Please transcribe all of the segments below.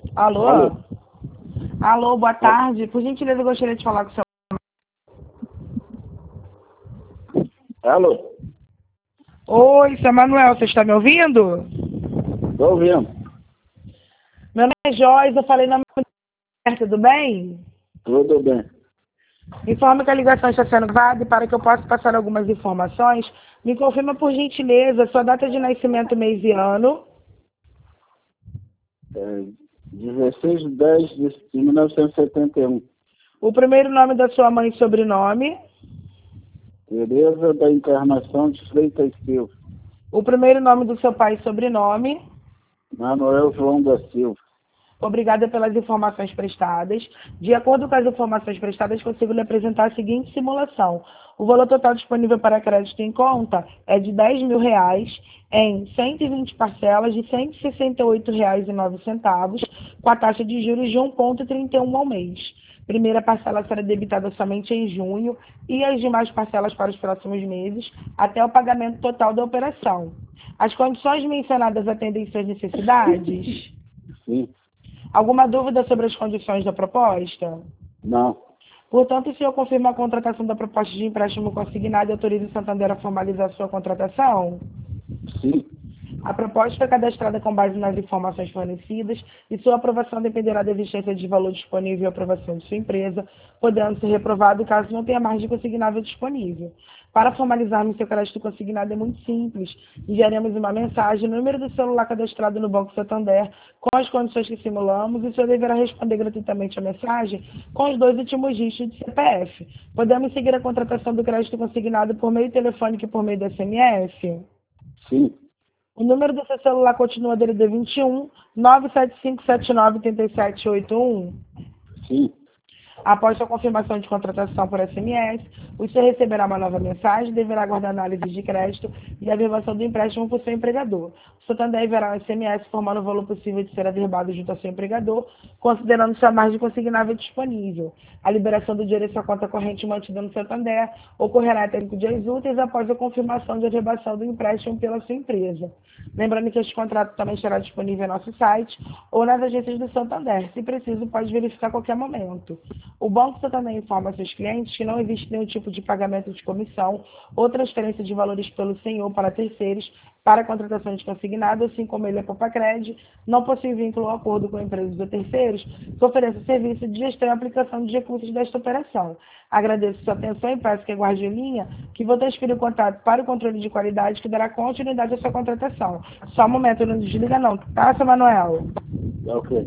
Alô? Alô? Alô, boa Al- tarde. Por gentileza, eu gostaria de falar com o seu... Alô? Oi, seu Manuel, você está me ouvindo? Tô ouvindo. Meu nome é Joyce, eu falei na minha... Tudo bem? Tudo bem. Informa que a ligação está sendo gravada e para que eu possa passar algumas informações, me confirma, por gentileza, sua data de nascimento, mês e ano, É 16 de 10 de 1971. o primeiro nome da sua mãe e sobrenome, Tereza da Encarnação de Freitas Silva. o primeiro nome do seu pai e sobrenome. Manuel João da Silva. Obrigada pelas informações prestadas. De acordo com as informações prestadas, consigo lhe apresentar a seguinte simulação. O valor total disponível para crédito em conta é de R$ 10.000 em 120 parcelas de R$ 168,09, com a taxa de juros de 1,31 ao mês. Primeira parcela será debitada somente em junho e as demais parcelas para os próximos meses, até o pagamento total da operação. As condições mencionadas atendem suas necessidades? Sim. Alguma dúvida sobre as condições da proposta? Não. Portanto, o senhor confirma a contratação da proposta de empréstimo consignado e autoriza o Santander a formalizar sua contratação? Sim. A proposta foi cadastrada com base nas informações fornecidas e sua aprovação dependerá da existência de valor disponível e aprovação de sua empresa, podendo ser reprovado caso não tenha margem consignável disponível. Para formalizarmos seu crédito consignado é muito simples. Enviaremos uma mensagem, número do celular cadastrado no Banco Santander, com as condições que simulamos, e o senhor deverá responder gratuitamente a mensagem com os 2 últimos dígitos de CPF. Podemos seguir a contratação do crédito consignado por meio telefônico e por meio do SMS? Sim. O número do seu celular continua DDD 21 975798781. Sim. Após sua confirmação de contratação por SMS, o senhor receberá uma nova mensagem, deverá aguardar análise de crédito e a averbação do empréstimo por seu empregador. O senhor também enviará um SMS informando o valor possível de ser averbado junto ao seu empregador, considerando sua margem consignável disponível. A liberação do dinheiro em sua conta corrente mantida no Santander ocorrerá até 5 dias úteis após a confirmação de averbação do empréstimo pela sua empresa. Lembrando que este contrato também estará disponível em nosso site ou nas agências do Santander. Se preciso, pode verificar a qualquer momento. O Banco também informa a seus clientes que não existe nenhum tipo de pagamento de comissão ou transferência de valores pelo senhor para terceiros para contratação de consignado, assim como ele é Popacred, não possui vínculo ou acordo com empresas ou terceiros que ofereçam serviço de gestão e aplicação de recursos desta operação. Agradeço sua atenção e peço que aguarde em linha, que vou transferir o contato para o controle de qualidade que dará continuidade à sua contratação. Só um momento, não desliga não, tá, seu Manuel? Tá ok.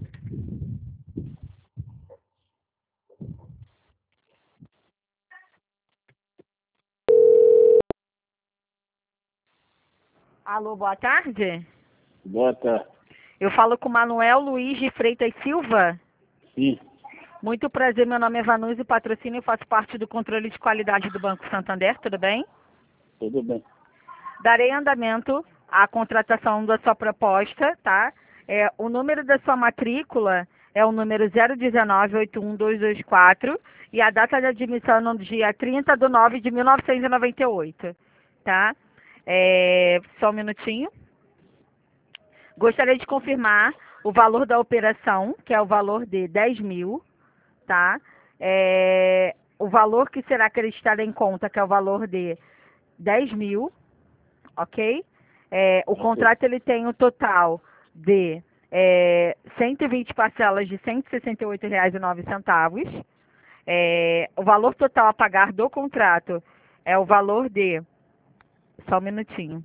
Alô, boa tarde. Boa tarde. Eu falo com Manuel Luiz de Freitas Silva. Sim. Muito prazer, meu nome é Vanusa, patrocínio e faço parte do controle de qualidade do Banco Santander, tudo bem? Tudo bem. Darei andamento à contratação da sua proposta, tá? O número da sua matrícula é o número 019-81224 e a data de admissão é no dia 30 de 9 de 1998, tá? Só um minutinho. Gostaria de confirmar o valor da operação, que é o valor de 10.000, tá? O valor que será acreditado em conta, que é o valor de 10.000, ok? O contrato ele tem um total de 120 parcelas de R$ 168,09. O valor total a pagar do contrato é o valor de... Só um minutinho.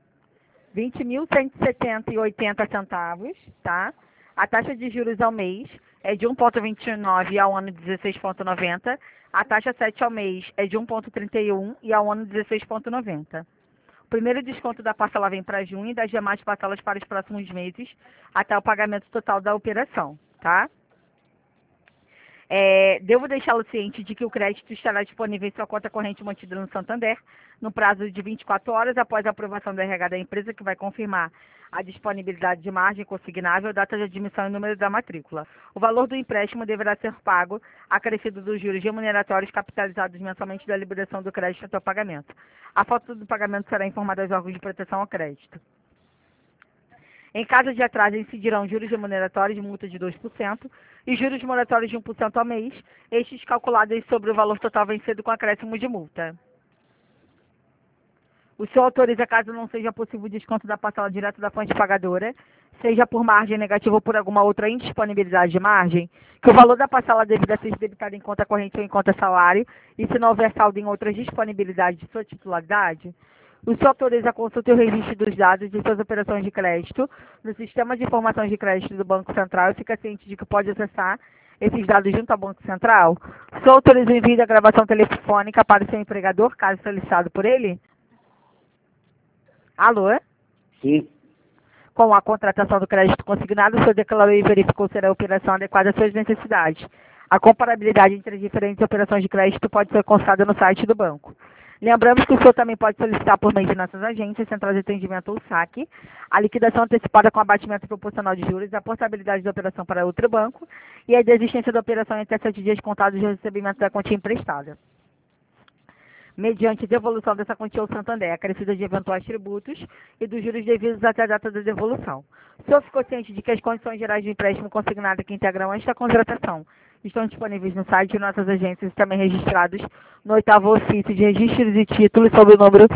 20.170,80 centavos, tá? A taxa de juros ao mês é de 1,29 e ao ano 16,90. A taxa 7 ao mês é de 1,31 e ao ano 16,90. O primeiro desconto da parcela vem para junho e das demais parcelas para os próximos meses, até o pagamento total da operação, tá? Devo deixá-lo ciente de que o crédito estará disponível em sua conta corrente mantida no Santander no prazo de 24 horas após a aprovação do RH da empresa, que vai confirmar a disponibilidade de margem consignável, data de admissão e número da matrícula. O valor do empréstimo deverá ser pago acrescido dos juros remuneratórios capitalizados mensalmente da liberação do crédito até o pagamento. A foto do pagamento será informada aos órgãos de proteção ao crédito. Em caso de atraso, incidirão juros remuneratórios de multa de 2% e juros moratórios de 1% ao mês, estes calculados sobre o valor total vencido com acréscimo de multa. O senhor autoriza, caso não seja possível o desconto da parcela direto da fonte pagadora, seja por margem negativa ou por alguma outra indisponibilidade de margem, que o valor da parcela devida seja debitado em conta corrente ou em conta salário, e se não houver saldo em outras disponibilidades de sua titularidade, o senhor autoriza a consulta e o registro dos dados de suas operações de crédito no Sistema de Informações de Crédito do Banco Central e fica ciente de que pode acessar esses dados junto ao Banco Central? O senhor autoriza o envio da gravação telefônica para o seu empregador, caso solicitado por ele? Alô? Sim. Com a contratação do crédito consignado, o senhor declarou e verificou se a operação adequada às suas necessidades. A comparabilidade entre as diferentes operações de crédito pode ser constada no site do banco. Lembramos que o senhor também pode solicitar por meio de nossas agências, centrais de atendimento ou saque, a liquidação antecipada com abatimento proporcional de juros, a portabilidade da operação para outro banco e a desistência da operação em até 7 dias contados de recebimento da quantia emprestada, mediante devolução dessa quantia ao Santander, acrescida de eventuais tributos e dos juros devidos até a data da devolução. O senhor ficou ciente de que as condições gerais de empréstimo consignado que integram esta contratação estão disponíveis no site de nossas agências e também registrados no 8º ofício de registros e títulos sob o número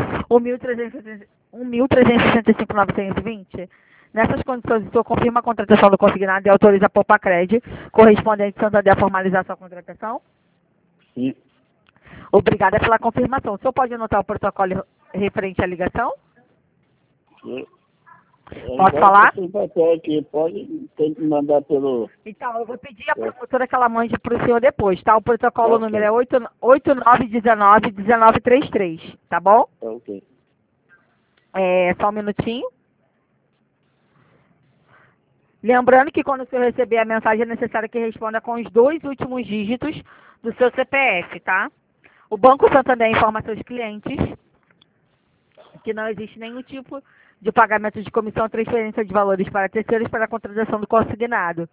1.365.920? Nessas condições, o senhor confirma a contratação do consignado e autoriza a Popacred, correspondente Santander, a formalizar sua contratação? Sim. Obrigada pela confirmação. O senhor pode anotar o protocolo referente à ligação? Posso falar? Esse papel aqui tem que mandar pelo... Então, eu vou pedir à promotora que ela mande para o senhor depois, tá? O protocolo Ok. número é 8919-1933, tá bom? Ok. Só um minutinho. Lembrando que quando o senhor receber a mensagem é necessário que responda com os 2 últimos dígitos do seu CPF, tá? O Banco Santander informa seus clientes que não existe nenhum tipo de pagamento de comissão ou transferência de valores para terceiros para a contratação do consignado.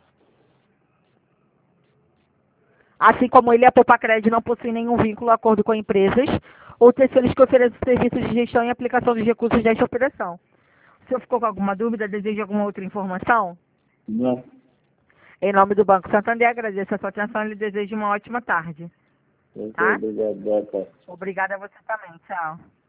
Assim como ele, a Popacred não possui nenhum vínculo ou acordo com empresas ou terceiros que ofereçam serviços de gestão e aplicação dos recursos desta operação. O senhor ficou com alguma dúvida? Deseja alguma outra informação? Não. Em nome do Banco Santander, agradeço a sua atenção e lhe desejo uma ótima tarde. Ok, Tá? obrigado. Boa tarde. Obrigada a você também. Tchau.